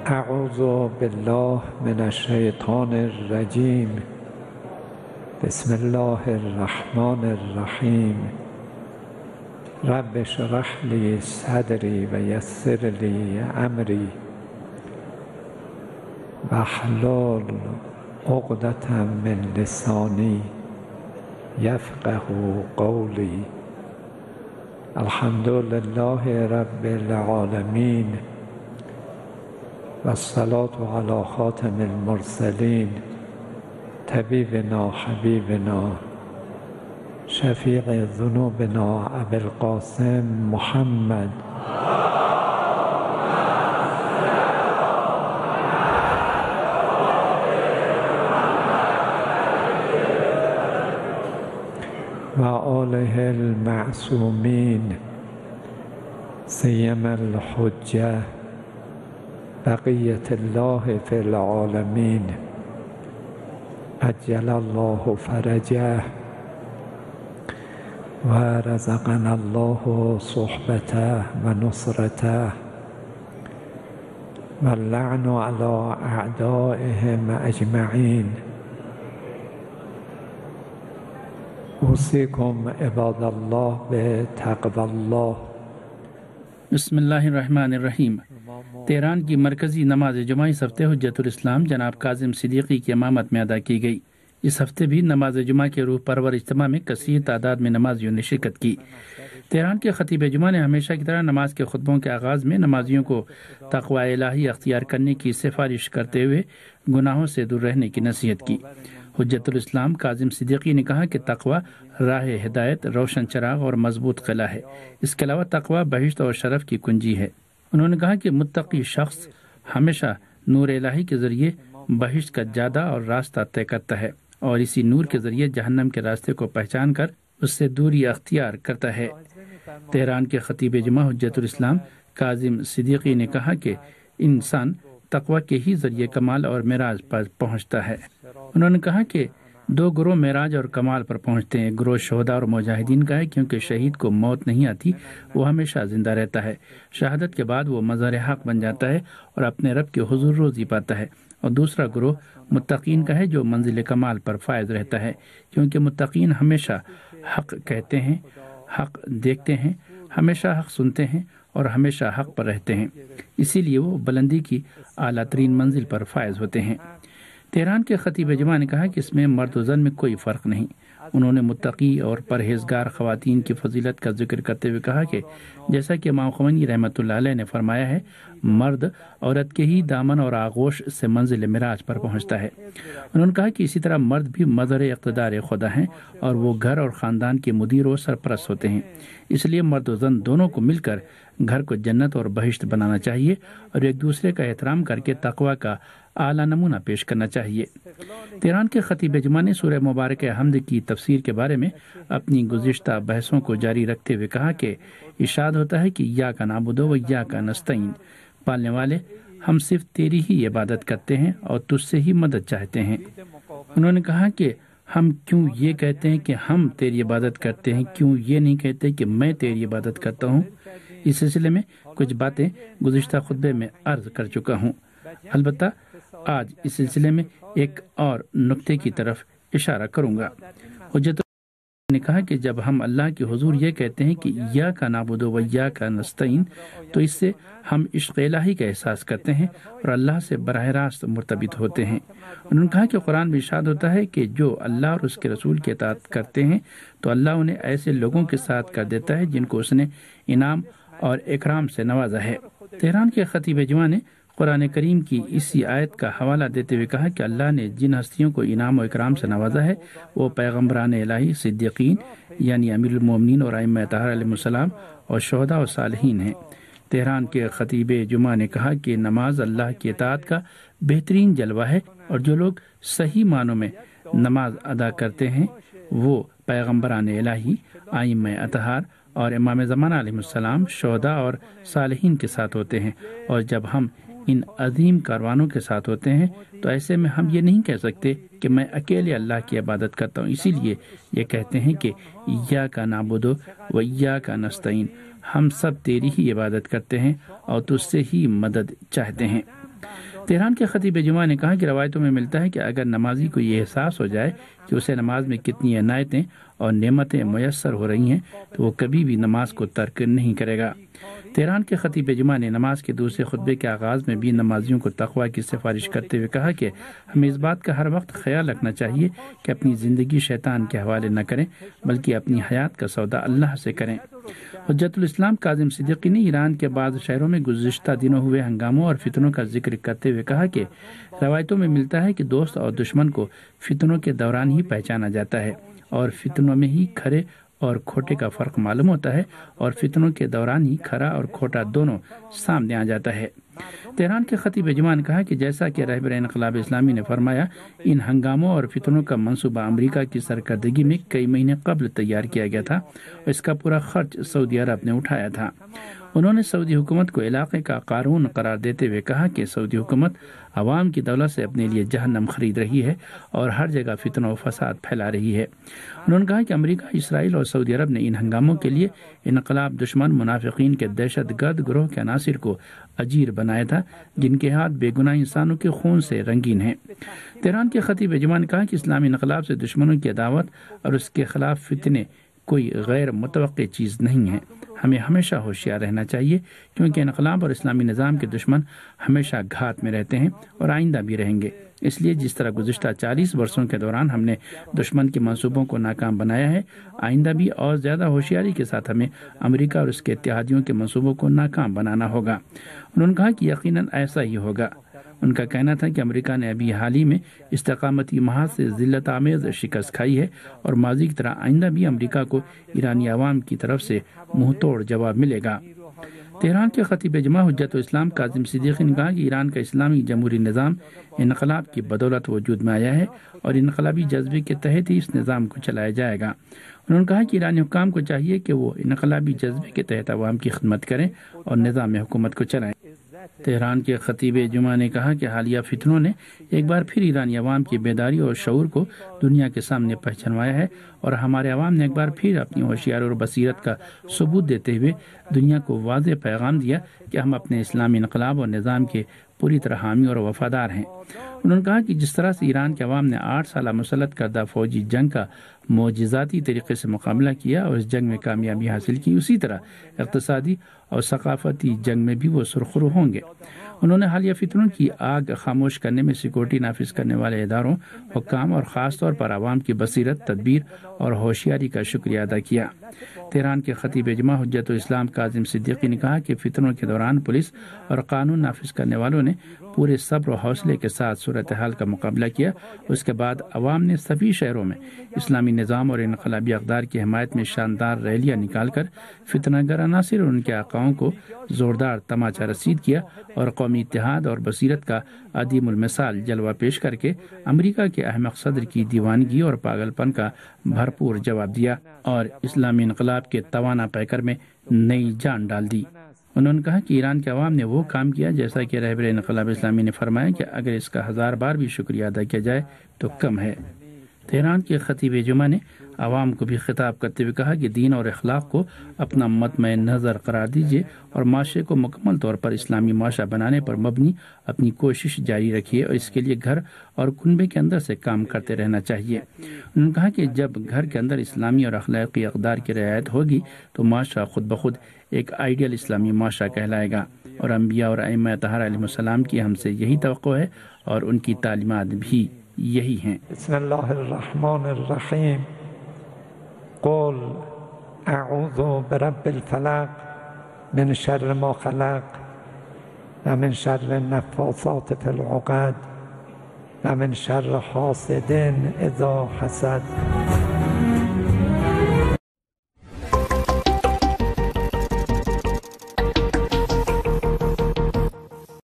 اعوذ بالله من الشیطان الرجیم. بسم الله الرحمن الرحیم. رب اشرح لی صدری و یسر لی امری واحلل عقدة من لسانی یفقه قولی. الحمد لله رب العالمین والصلاة على خاتم المرسلین طبیبنا حبیبنا شفیع ذنوبنا ابی القاسم محمد و آله المعصومین سیما الحجة بقیة الله فی العالمین عجل الله فرجه و رزقنا الله صحبته و نصرته و اللعن على اعدائهم اجمعین. اوصیکم عباد الله بتقوی الله. بسم اللہ الرحمن الرحیم. تہران کی مرکزی نماز جمعہ اس ہفتے حجت الاسلام جناب کاظم صدیقی کی امامت میں ادا کی گئی. اس ہفتے بھی نماز جمعہ کے روح پرور اجتماع میں کثیر تعداد میں نمازیوں نے شرکت کی. تہران کے خطیب جمعہ نے ہمیشہ کی طرح نماز کے خطبوں کے آغاز میں نمازیوں کو تقوی الہی اختیار کرنے کی سفارش کرتے ہوئے گناہوں سے دور رہنے کی نصیحت کی. حجت الاسلام کاظم صدیقی نے کہا کہ تقوی راہ ہدایت، روشن چراغ اور مضبوط قلعہ ہے. اس کے علاوہ تقوی بہشت اور شرف کی کنجی ہے. انہوں نے کہا کہ متقی شخص ہمیشہ نور الہی کے ذریعے بہشت کا جادہ اور راستہ طے کرتا ہے اور اسی نور کے ذریعے جہنم کے راستے کو پہچان کر اس سے دوری اختیار کرتا ہے. تہران کے خطیب جمعہ حجت الاسلام کاظم صدیقی نے کہا کہ انسان تقوی کے ہی ذریعے کمال اور معراج پر پہنچتا ہے. انہوں نے کہا کہ دو گروہ معراج اور کمال پر پہنچتے ہیں. گروہ شہداء اور مجاہدین کا ہے کیونکہ شہید کو موت نہیں آتی، وہ ہمیشہ زندہ رہتا ہے. شہادت کے بعد وہ مظہر حق بن جاتا ہے اور اپنے رب کے حضور روزی پاتا ہے. اور دوسرا گروہ متقین کا ہے جو منزل کمال پر فائز رہتا ہے کیونکہ متقین ہمیشہ حق کہتے ہیں، حق دیکھتے ہیں، ہمیشہ حق سنتے ہیں اور ہمیشہ حق پر رہتے ہیں. اسی لیے وہ بلندی کی اعلیٰ ترین منزل پر فائز ہوتے ہیں. تہران کے خطیب جمعہ نے کہا کہ اس میں مرد و زن میں کوئی فرق نہیں. انہوں نے متقی اور پرہیزگار خواتین کی فضیلت کا ذکر کرتے ہوئے کہا کہ جیسا کہ امام خمینی رحمۃ اللہ علیہ نے فرمایا ہے، مرد عورت کے ہی دامن اور آغوش سے منزل معراج پر پہنچتا ہے. انہوں نے کہا کہ اسی طرح مرد بھی مظہر اقتدار خدا ہیں اور وہ گھر اور خاندان کے مدیر و سرپرست ہوتے ہیں. اس لیے مرد و زن دونوں کو مل کر گھر کو جنت اور بہشت بنانا چاہیے اور ایک دوسرے کا احترام کر کے تقوی کا اعلیٰ نمونہ پیش کرنا چاہیے. تہران کے خطیب جمعہ نے سورہ مبارک حمد کی تفسیر کے بارے میں اپنی گزشتہ بحثوں کو جاری رکھتے ہوئے کہا کہ ارشاد ہوتا ہے کہ ایاک نعبد و ایاک نستعین، پالنے والے ہم صرف تیری ہی عبادت کرتے ہیں اور تجھ سے ہی مدد چاہتے ہیں. انہوں نے کہا کہ ہم کیوں یہ کہتے ہیں کہ ہم تیری عبادت کرتے ہیں، کیوں یہ نہیں کہتے کہ میں تیری عبادت کرتا ہوں؟ اس سلسلے میں کچھ باتیں گزشتہ خطبے میں عرض کر چکا ہوں. البتہ آج اس سلسلے میں ایک اور نقطے کی طرف اشارہ کروں گا. حجت نے کہا کہ جب ہم اللہ کے حضور یہ کہتے ہیں کہ ایاک نعبد و ایاک نستعین تو اس سے ہم عشق الہی کا احساس کرتے ہیں اور اللہ سے براہ راست مرتبط ہوتے ہیں. انہوں نے کہا کہ قرآن میں ارشاد ہوتا ہے کہ جو اللہ اور اس کے رسول کی اطاعت کرتے ہیں تو اللہ انہیں ایسے لوگوں کے ساتھ کر دیتا ہے جن کو اس نے انعام اور اکرام سے نوازا ہے. تہران کے خطیب جمعہ نے قرآن کریم کی اسی آیت کا حوالہ دیتے ہوئے کہا کہ اللہ نے جن ہستیوں کو انعام و اکرام سے نوازا ہے وہ پیغمبران الہی، صدیقین یعنی امیر المومنین اور ائمہ اطہار علیہ السلام اور شہداء و صالحین ہیں. تہران کے خطیب جمعہ نے کہا کہ نماز اللہ کی اطاعت کا بہترین جلوہ ہے اور جو لوگ صحیح معنوں میں نماز ادا کرتے ہیں وہ پیغمبران الہی، ائمہ اطہار اور امام زمانہ علیہ السلام، شہداء اور صالحین کے ساتھ ہوتے ہیں. اور جب ہم ان عظیم کاروانوں کے ساتھ ہوتے ہیں تو ایسے میں ہم یہ نہیں کہہ سکتے کہ میں اکیلے اللہ کی عبادت کرتا ہوں. اسی لیے یہ کہتے ہیں کہ ایاک نعبد و ایاک نستعین، ہم سب تیری ہی عبادت کرتے ہیں اور تجھ سے ہی مدد چاہتے ہیں. تہران کے خطیب جمعہ نے کہا کہ روایتوں میں ملتا ہے کہ اگر نمازی کو یہ احساس ہو جائے کہ اسے نماز میں کتنی عنایتیں اور نعمتیں میسر ہو رہی ہیں تو وہ کبھی بھی نماز کو ترک نہیں کرے گا۔ تہران کے خطیب جمعہ نے نماز کے دوسرے خطبے کے آغاز میں بھی نمازیوں کو تقوی کی سفارش کرتے ہوئے کہا کہ ہمیں اس بات کا ہر وقت خیال رکھنا چاہیے کہ اپنی زندگی شیطان کے حوالے نہ کریں بلکہ اپنی حیات کا سودا اللہ سے کریں۔ حجت الاسلام کاظم صدیقی نے ایران کے بعض شہروں میں گزشتہ دنوں ہوئے ہنگاموں اور فتنوں کا ذکر کرتے ہوئے کہا کہ روایتوں میں ملتا ہے کہ دوست اور دشمن کو فتنوں کے دوران ہی پہچانا جاتا ہے اور فتنوں میں ہی کھرے اور کھوٹے کا فرق معلوم ہوتا ہے اور فتنوں کے دوران ہی کھرا اور کھوٹا دونوں سامنے آ جاتا ہے۔ تہران کے خطیب جمعہ نے کہا کہ جیسا کہ رہبر انقلاب اسلامی نے فرمایا، ان ہنگاموں اور فتنوں کا منصوبہ امریکہ کی سرکردگی میں کئی مہینے قبل تیار کیا گیا تھا اور اس کا پورا خرچ سعودی عرب نے اٹھایا تھا۔ انہوں نے سعودی حکومت کو علاقے کا قارون قرار دیتے ہوئے کہا کہ سعودی حکومت عوام کی دولت سے اپنے لیے جہنم خرید رہی ہے اور ہر جگہ فتنہ و فساد پھیلا رہی ہے۔ انہوں نے کہا کہ امریکہ، اسرائیل اور سعودی عرب نے ان ہنگاموں کے لیے انقلاب دشمن منافقین کے دہشت گرد گروہ کے عناصر کو اجیر بنایا تھا جن کے ہاتھ بے گناہ انسانوں کے خون سے رنگین ہیں۔ تہران کے خطیب جمعہ نے کہا کہ اسلامی انقلاب سے دشمنوں کی عداوت اور اس کے خلاف فتنے کوئی غیر متوقع چیز نہیں ہے۔ ہمیں ہمیشہ ہوشیار رہنا چاہیے کیونکہ انقلاب اور اسلامی نظام کے دشمن ہمیشہ گھات میں رہتے ہیں اور آئندہ بھی رہیں گے۔ اس لیے جس طرح گزشتہ 40 برسوں کے دوران ہم نے دشمن کے منصوبوں کو ناکام بنایا ہے، آئندہ بھی اور زیادہ ہوشیاری کے ساتھ ہمیں امریکہ اور اس کے اتحادیوں کے منصوبوں کو ناکام بنانا ہوگا۔ انہوں نے کہا کہ یقیناً ایسا ہی ہوگا۔ ان کا کہنا تھا کہ امریکہ نے ابھی حال ہی میں استقامتی محاذ سے ذلت آمیز شکست کھائی ہے اور ماضی کی طرح آئندہ بھی امریکہ کو ایرانی عوام کی طرف سے منہ توڑ جواب ملے گا۔ تہران کے خطیب جمعہ حجت الاسلام کاظم صدیقی نے کہا کہ ایران کا اسلامی جمہوری نظام انقلاب کی بدولت وجود میں آیا ہے اور انقلابی جذبے کے تحت ہی اس نظام کو چلایا جائے گا۔ انہوں نے کہا کہ ایرانی حکام کو چاہیے کہ وہ انقلابی جذبے کے تحت عوام کی خدمت کریں اور نظام حکومت کو چلائیں۔ تہران کے خطیب جمعہ نے کہا کہ حالیہ فتنوں نے ایک بار پھر ایرانی عوام کی بیداری اور شعور کو دنیا کے سامنے پہچانوایا ہے اور ہمارے عوام نے ایک بار پھر اپنی ہوشیاری اور بصیرت کا ثبوت دیتے ہوئے دنیا کو واضح پیغام دیا کہ ہم اپنے اسلامی انقلاب اور نظام کے پوری طرح حامی اور وفادار ہیں۔ انہوں نے کہا کہ جس طرح سے ایران کے عوام نے 8 سالہ مسلط کردہ فوجی جنگ کا معجزاتی طریقے سے مقابلہ کیا اور اس جنگ میں کامیابی حاصل کی، اسی طرح اقتصادی اور ثقافتی جنگ میں بھی وہ سرخرو ہوں گے۔ انہوں نے حالیہ فتنوں کی آگ خاموش کرنے میں سیکورٹی نافذ کرنے والے اداروں، حکام اور خاص طور پر عوام کی بصیرت، تدبیر اور ہوشیاری کا شکریہ ادا کیا۔ تہران کے خطیب جمعہ حجت الاسلام کاظم صدیقی نے کہا کہ فتنوں کے دوران پولیس اور قانون نافذ کرنے والوں نے پورے صبر و حوصلے کے ساتھ صورتحال کا مقابلہ کیا۔ اس کے بعد عوام نے سبھی شہروں میں اسلامی نظام اور انقلابی اقدار کی حمایت میں شاندار ریلیاں نکال کر فتنہ گر عناصر اور ان کے آقاؤں کو زوردار تماچا رسید کیا اور قومی اتحاد اور بصیرت کا عدیم المثال جلوہ پیش کر کے امریکہ کے احمق صدر کی دیوانگی اور پاگل پن کا بھرپور جواب دیا اور اسلامی انقلاب کے توانا پیکر میں نئی جان ڈال دی۔ انہوں نے کہا کہ ایران کے عوام نے وہ کام کیا جیسا کہ رہبر انقلاب اسلامی نے فرمایا کہ اگر اس کا 1000 بار بھی شکریہ ادا کیا جائے تو کم ہے۔ تہران کے خطیب جمعہ نے عوام کو بھی خطاب کرتے ہوئے کہا کہ دین اور اخلاق کو اپنا مطمع نظر قرار دیجیے اور معاشرے کو مکمل طور پر اسلامی معاشرہ بنانے پر مبنی اپنی کوشش جاری رکھیے اور اس کے لیے گھر اور کنبے کے اندر سے کام کرتے رہنا چاہیے۔ انہوں نے کہا کہ جب گھر کے اندر اسلامی اور اخلاقی اقدار کی رعایت ہوگی تو معاشرہ خود بخود ایک آئیڈیل اسلامی معاشرہ کہلائے گا اور انبیاء اور ائمہ اطہار علیہ السلام کی ہم سے یہی توقع ہے اور ان کی تعلیمات بھی یہی ہیں۔ بسم اللہ الرحمن الرحیم۔ قل اعوذ برب الفلق من شر ما خلق ومن شر النفاثات في العقد ومن شر حاسد اذا حسد۔